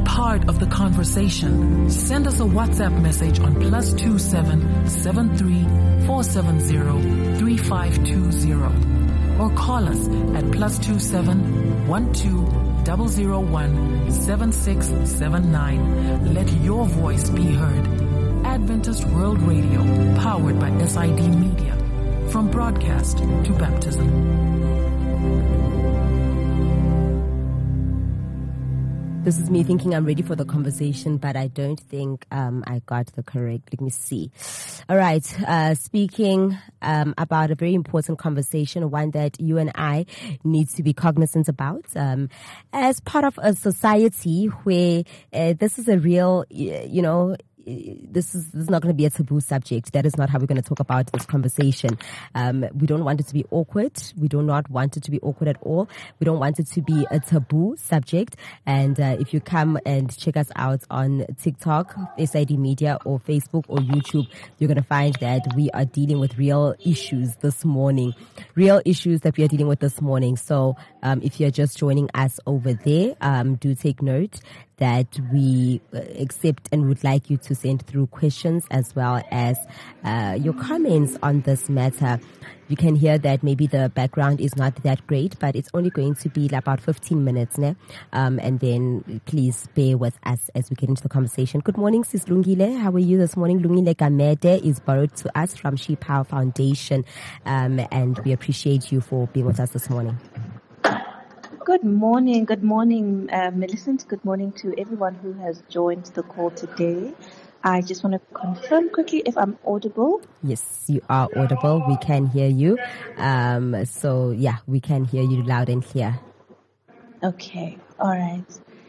part of the conversation. Send us a WhatsApp message on +27 73 470 3520 or call us at +27 12 001 7679. Let your voice be heard. Adventist World Radio, powered by SID Media. From broadcast to baptism. This is me thinking I'm ready for the conversation, but I don't think I got the correct. Let me see. All right. Speaking about a very important conversation, one that you and I need to be cognizant about as part of a society where this is a real, this is not going to be a taboo subject. That is not how we're going to talk about this conversation. We don't want it to be awkward. We do not want it to be awkward at all. We don't want it to be a taboo subject. And if you come and check us out on TikTok, SID Media, or Facebook or YouTube, you're going to find that we are dealing with real issues this morning. Real issues that we are dealing with this morning. So if you're just joining us over there, do take note that we accept and would like you to send through questions as well as your comments on this matter. You can hear that maybe the background is not that great, but it's only going to be about 15 minutes. And then please bear with us as we get into the conversation. Good morning, Sis Lungile. How are you this morning? Lungile Gamede is borrowed to us from She Power Foundation. And we appreciate you for being with us this morning. Good morning, Millicent. Good morning to everyone who has joined the call today. I just want to confirm quickly if I'm audible. Yes, you are audible. We can hear you. So yeah, we can hear you loud and clear. Okay, all right.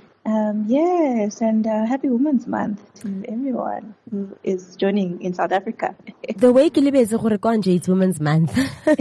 Yes, and happy Women's Month to everyone who is joining in South Africa. The way it's Women's Month.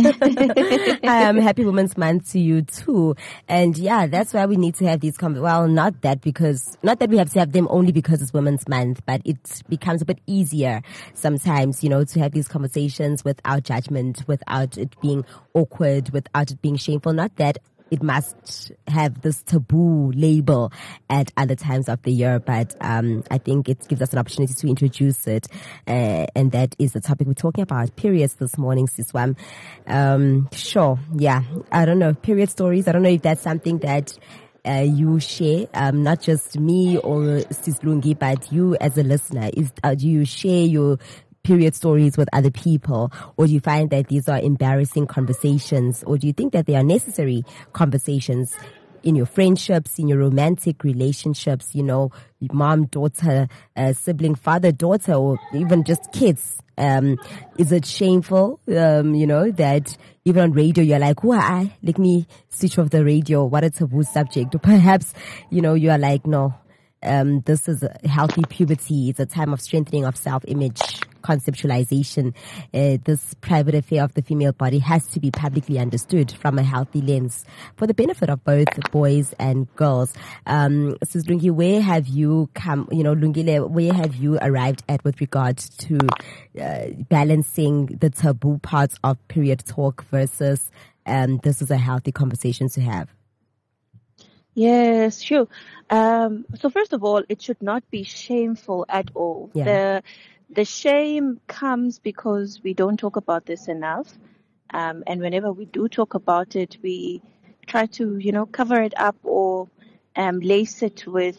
Happy Women's Month to you too. And yeah, that's why we need to have these well, not that we have to have them only because it's Women's Month, but it becomes a bit easier sometimes, to have these conversations without judgment, without it being awkward, without it being shameful. Not that it must have this taboo label at other times of the year, but I think it gives us an opportunity to introduce it, and that is the topic we're talking about, periods this morning, Siswam. Sure, yeah, I don't know, period stories, I don't know if that's something that you share, not just me or Sis Lungi, but you as a listener. Do you share your period stories with other people, or do you find that these are embarrassing conversations, or do you think that they are necessary conversations in your friendships, in your romantic relationships, mom, daughter, sibling, father, daughter, or even just kids? Is it shameful, that even on radio you're like, why? Let me switch off the radio. What a taboo subject. Or perhaps, you are like, no, this is a healthy puberty. It's a time of strengthening of self-image, conceptualization. This private affair of the female body has to be publicly understood from a healthy lens for the benefit of both boys and girls. Sis Lungi, where have you come, Lungile, where have you arrived at with regards to balancing the taboo parts of period talk versus this is a healthy conversation to have? Yes, sure. So first of all, it should not be shameful at all. Yeah. The shame comes because we don't talk about this enough. And whenever we do talk about it, we try to, cover it up or lace it with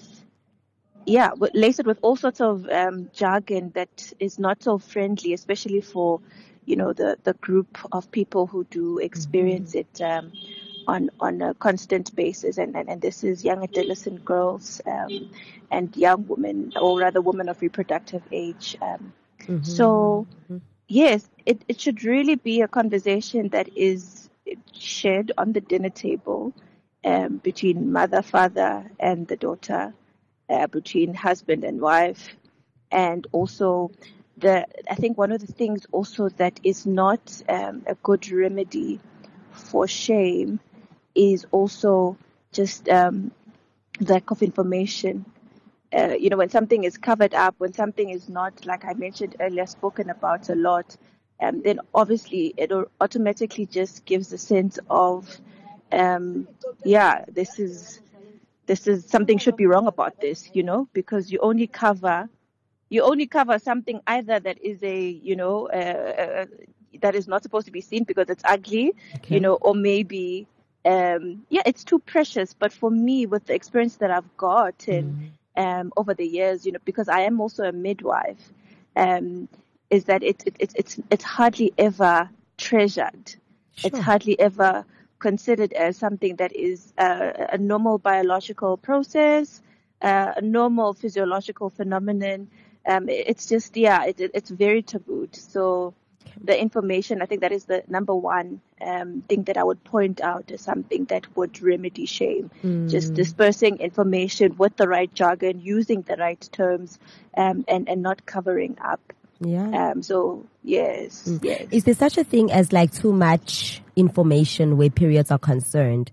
all sorts of jargon that is not so friendly, especially for, the group of people who do experience it on a constant basis. And this is young adolescent girls and young women, or rather women of reproductive age. So, yes, it should really be a conversation that is shared on the dinner table between mother, father, and the daughter, between husband and wife. And also, I think one of the things also that is not a good remedy for shame is also just lack of information. When something is covered up, when something is not, like I mentioned earlier, spoken about a lot, then obviously it automatically just gives a sense of, this is this is something should be wrong about this, because you only cover something either that is that is not supposed to be seen because it's ugly, or maybe, it's too precious. But for me, with the experience that I've gotten over the years, because I am also a midwife, is that it's hardly ever treasured. Sure. It's hardly ever considered as something that is a normal biological process, a normal physiological phenomenon. It's just, it's very tabooed. So the information, I think that is the number one thing that I would point out as something that would remedy shame. Just dispersing information with the right jargon, using the right terms, and not covering up. Yeah. So yes. Is there such a thing as like too much information where periods are concerned?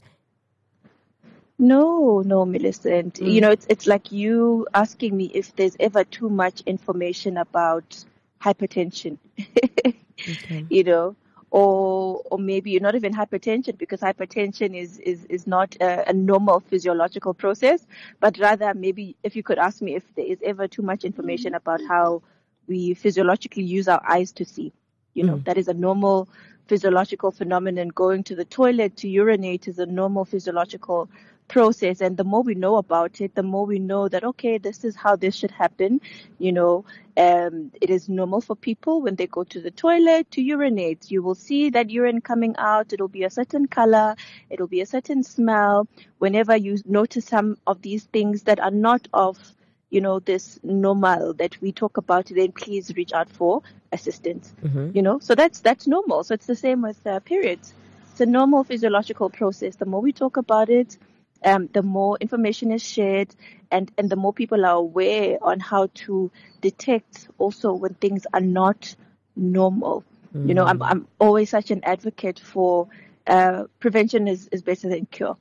No, Millicent. It's like you asking me if there's ever too much information about hypertension. Okay. Or maybe not even hypertension, because hypertension is not a normal physiological process, but rather maybe if you could ask me if there is ever too much information about how we physiologically use our eyes to see. That is a normal physiological phenomenon. Going to the toilet to urinate is a normal physiological process. And the more we know about it, the more we know that, okay, this is how this should happen. It is normal for people when they go to the toilet to urinate. You will see that urine coming out. It'll be a certain color. It'll be a certain smell. Whenever you notice some of these things that are not of this normal that we talk about, then please reach out for assistance. So that's normal. So it's the same with periods. It's a normal physiological process. The more we talk about it, the more information is shared, and the more people are aware on how to detect also when things are not normal. I'm always such an advocate for prevention is better than cure.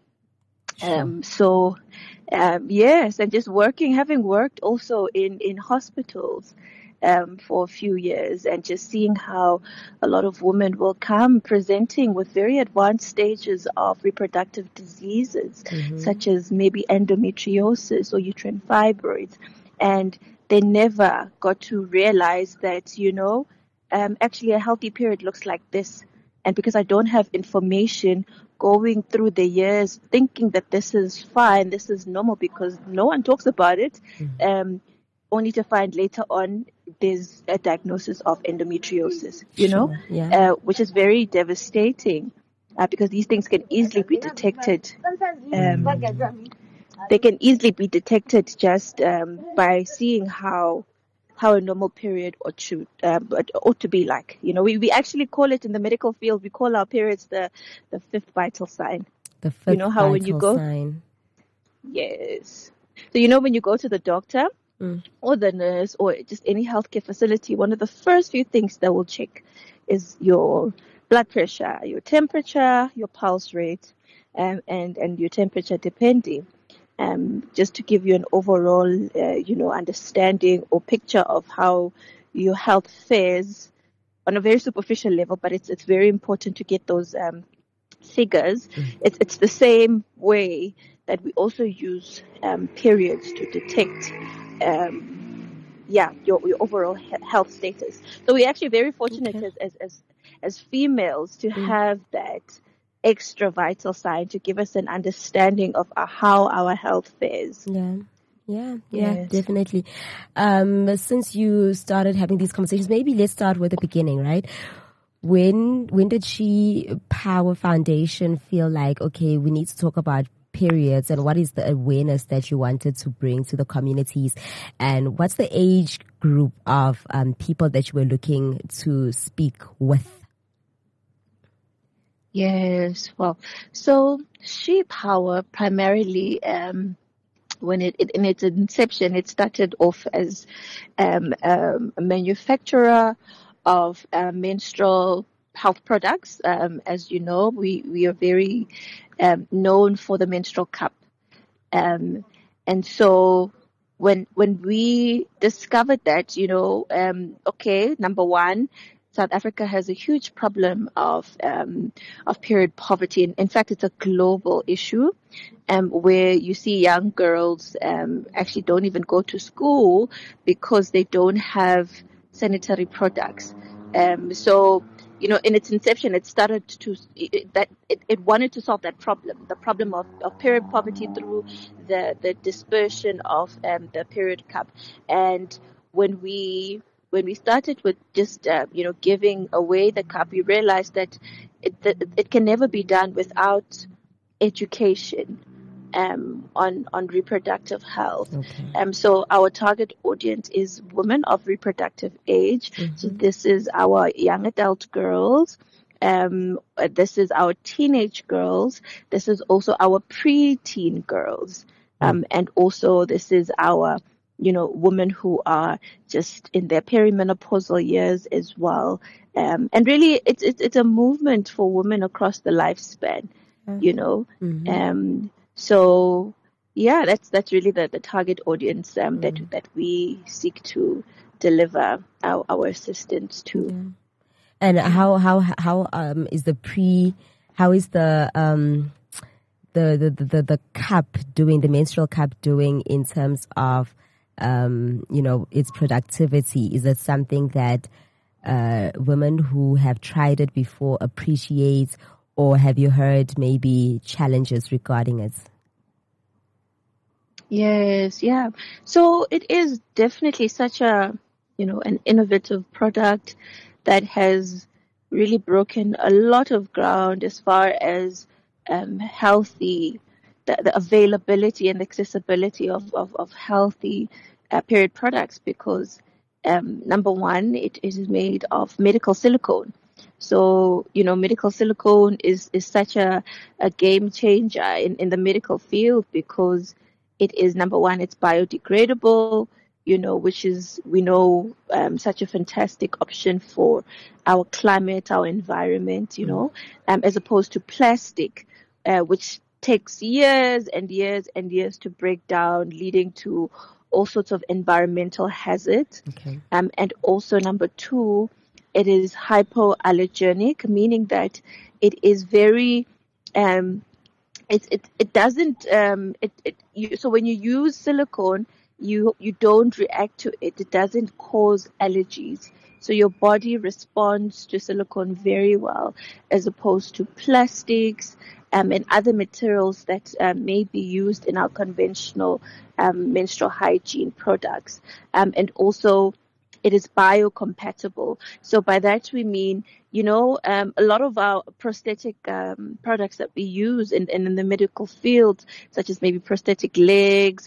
Yes, and just having worked also in hospitals for a few years, and just seeing how a lot of women will come presenting with very advanced stages of reproductive diseases, such as maybe endometriosis or uterine fibroids, and they never got to realize that, actually a healthy period looks like this. And because I don't have information, going through the years thinking that this is fine, this is normal, because no one talks about it, only to find later on there's a diagnosis of endometriosis, which is very devastating, because these things can easily be detected. They can easily be detected just by seeing how a normal period ought to be like. We actually call it in the medical field, we call our periods the fifth vital sign. The fifth vital when you go, sign. Yes. So when you go to the doctor or the nurse or just any healthcare facility, one of the first few things they will check is your blood pressure, your temperature, your pulse rate, and your temperature depending. Just to give you an overall, understanding or picture of how your health fares on a very superficial level, but it's very important to get those figures. It's the same way that we also use periods to detect, your overall health status. So we're actually very fortunate as females to have that extra vital sign to give us an understanding of how our health fares. Yeah, Yes. definitely. Since you started having these conversations, maybe let's start with the beginning, right? When did She Power Foundation feel like, okay, we need to talk about periods, and what is the awareness that you wanted to bring to the communities, and what's the age group of people that you were looking to speak with? Yes, well, so She Power primarily, when in its inception, it started off as a manufacturer of menstrual health products. As you know, we are very known for the menstrual cup, and so when we discovered that, okay, number one, South Africa has a huge problem of period poverty. In fact, it's a global issue, where you see young girls actually don't even go to school because they don't have sanitary products. So, in its inception, it started it wanted to solve that problem, the problem of period poverty through the dispersion of the period cup. And when we started with just giving away the cup, we realized that it can never be done without education on reproductive health. Okay. So our target audience is women of reproductive age. Mm-hmm. So this is our young adult girls. This is our teenage girls. This is also our preteen girls. And also this is our women who are just in their perimenopausal years as well. And really, it's a movement for women across the lifespan, Mm-hmm. So yeah, that's really the target audience that we seek to deliver our assistance to. Yeah. And how is the cup doing, the menstrual cup doing in terms of its productivity? Is it something that women who have tried it before appreciate, or have you heard maybe challenges regarding it? Yes, yeah. So it is definitely such an innovative product that has really broken a lot of ground as far as healthy, the availability and accessibility of healthy period products, because number one, it is made of medical silicone. So, medical silicone is such a game changer in the medical field, because it is, number one, it's biodegradable, which is, we know, such a fantastic option for our climate, our environment, as opposed to plastic, which takes years and years and years to break down, leading to all sorts of environmental hazards. Okay. And also, number two, it is hypoallergenic, meaning that it is very, it doesn't, so when you use silicone, you don't react to it. It doesn't cause allergies. So your body responds to silicone very well, as opposed to plastics, and other materials that may be used in our conventional menstrual hygiene products. And also, it is biocompatible. So by that we mean, a lot of our prosthetic products that we use in the medical field, such as maybe prosthetic legs,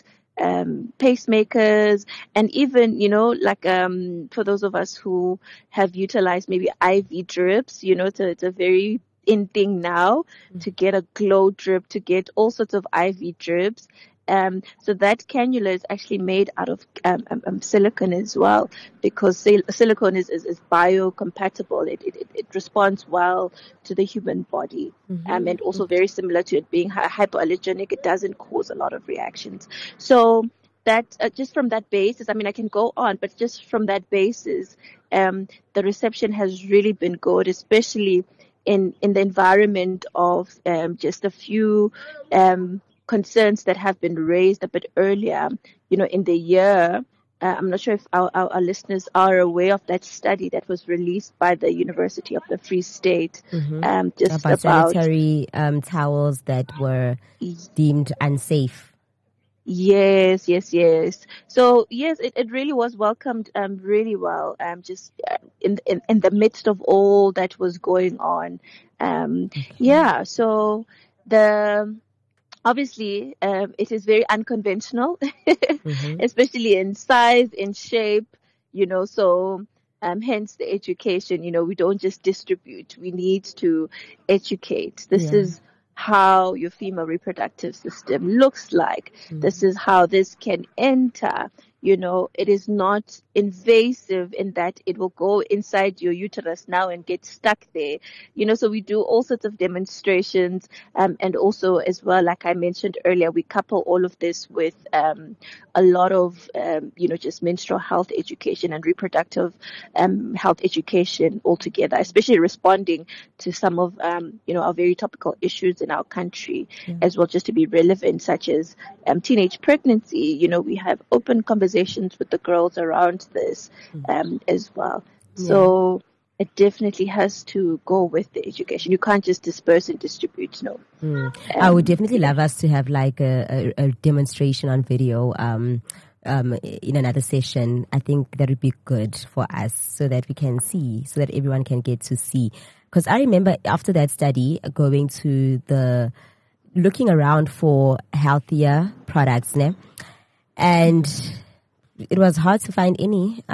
pacemakers, and even, for those of us who have utilized maybe IV drips, it's a very in thing now to get a glow drip, to get all sorts of IV drips. So that cannula is actually made out of silicone as well, because silicone is biocompatible. It responds well to the human body, and also very similar to it being hypoallergenic. It doesn't cause a lot of reactions. So that just from that basis, I mean, I can go on, but just from that basis, the reception has really been good, especially in the environment of just a few concerns that have been raised a bit earlier, in the year. I'm not sure if our listeners are aware of that study that was released by the University of the Free State, just about sanitary towels that were deemed unsafe. Yes. So yes, it really was welcomed really well, just in the midst of all that was going on. Yeah, so obviously, it is very unconventional, especially in size, in shape, so hence the education, we don't just distribute, we need to educate. This is how your female reproductive system looks like. This is how this can enter it is not invasive in that it will go inside your uterus now and get stuck there. So we do all sorts of demonstrations, and also as well, like I mentioned earlier, we couple all of this with a lot of just menstrual health education and reproductive health education altogether, especially responding to some of our very topical issues in our country as well, just to be relevant, such as teenage pregnancy. We have open conversations with the girls around this as well. So it definitely has to go with the education. You can't just disperse and distribute. No. I would definitely love us to have like a demonstration on video in another session. I think that would be good for us so that we can see, so that everyone can get to see. Because I remember after that study going to looking around for healthier products, and it was hard to find any.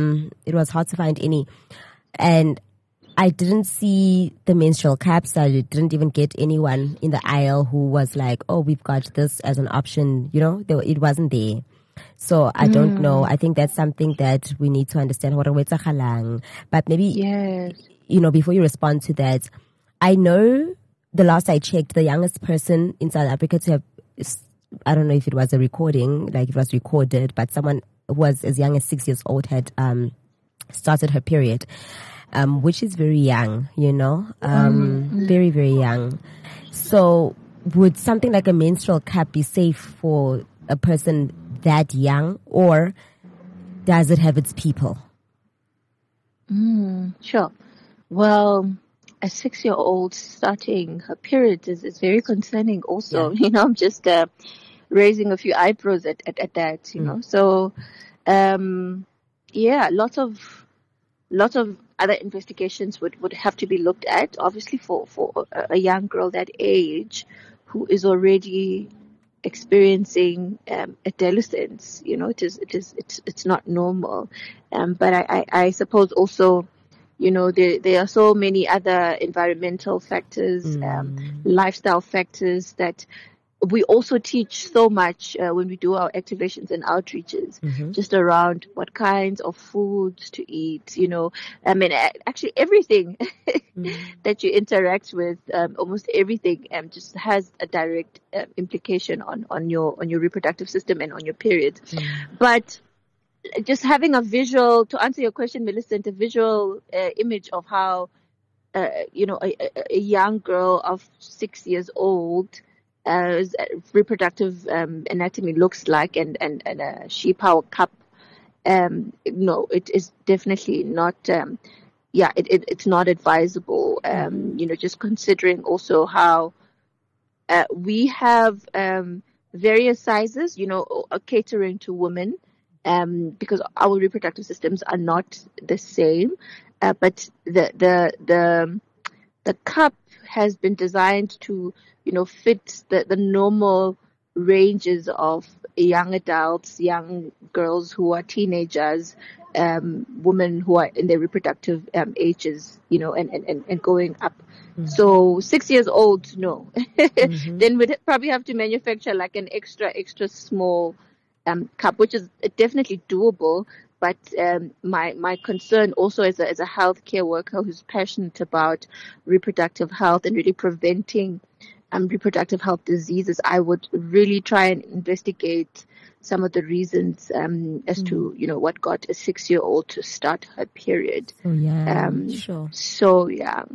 And I didn't see the menstrual cups. I didn't even get anyone in the aisle who was like, oh, we've got this as an option. It wasn't there. So I don't know. I think that's something that we need to understand. But maybe, before you respond to that, I know the last I checked, the youngest person in South Africa to have, I don't know if it was a recording, like it was recorded, but someone who was as young as 6 years old had started her period, which is very young, very, very young. So would something like a menstrual cup be safe for a person that young, or does it have its people? Sure. Well, a 6-year-old starting her period is very concerning also. I'm just raising a few eyebrows at that, So, lots of other investigations would have to be looked at, obviously for a young girl that age who is already experiencing adolescence. It's not normal. But I suppose also, there are so many other environmental factors, lifestyle factors that we also teach so much when we do our activations and outreaches, just around what kinds of foods to eat, actually everything that you interact with, almost everything just has a direct implication on your reproductive system and on your period. But just having a visual, to answer your question, Millicent, a visual image of how, a young girl of 6 years old, reproductive anatomy looks like, and a She Power cup. No, it is definitely not. It's not advisable. Just considering also how we have various sizes. Catering to women, because our reproductive systems are not the same. But the cup has been designed to fit the normal ranges of young adults, young girls who are teenagers, women who are in their reproductive ages, and going up. So 6 years old, no. Then we'd probably have to manufacture like an extra small cup, which is definitely doable. But my concern also as a healthcare worker who's passionate about reproductive health and really preventing reproductive health diseases, I would really try and investigate some of the reasons as to what got a 6-year-old to start her period. Sure. So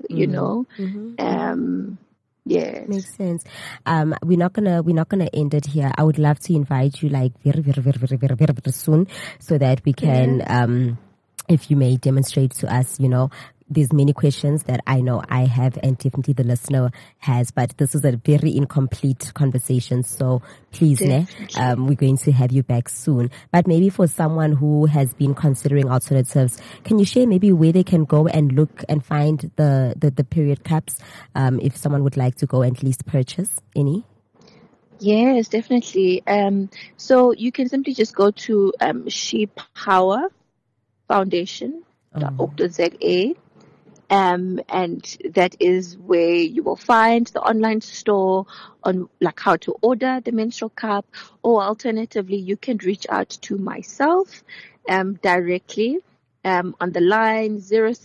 yes, makes sense. We're not gonna end it here. I would love to invite you like very, very, very, very, very, very, very soon, so that we can, if you may, demonstrate to us. There's many questions that I know I have, and definitely the listener has, but this is a very incomplete conversation. So please, we're going to have you back soon. But maybe for someone who has been considering alternatives, can you share maybe where they can go and look and find the period cups, if someone would like to go and at least purchase any? Yes, definitely. So you can simply just go to She Power Foundation.org.za. And that is where you will find the online store on like how to order the menstrual cup, or alternatively, you can reach out to myself directly on the line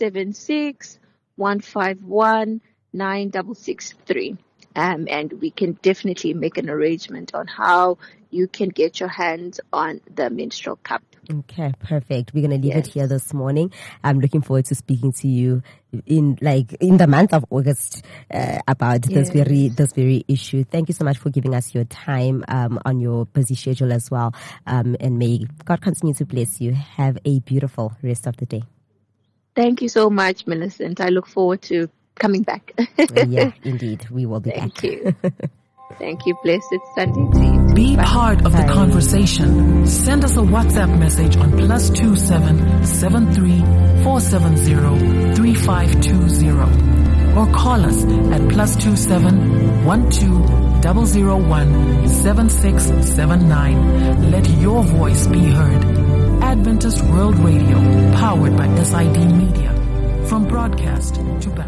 076-151-9663. And we can definitely make an arrangement on how you can get your hands on the menstrual cup. Okay, perfect. We're going to leave it here this morning. I'm looking forward to speaking to you in the month of August about this very issue. Thank you so much for giving us your time on your busy schedule as well. And may God continue to bless you. Have a beautiful rest of the day. Thank you so much, Millicent. I look forward to coming back. Yeah, indeed. We will be back. Thank you. Thank you. Blessed Sunday to you. Be Bye. part of the conversation. Send us a WhatsApp message on +27 73 470 3520 or call us at +27 12 001 7679. Let your voice be heard. Adventist World Radio, powered by SID Media. From broadcast to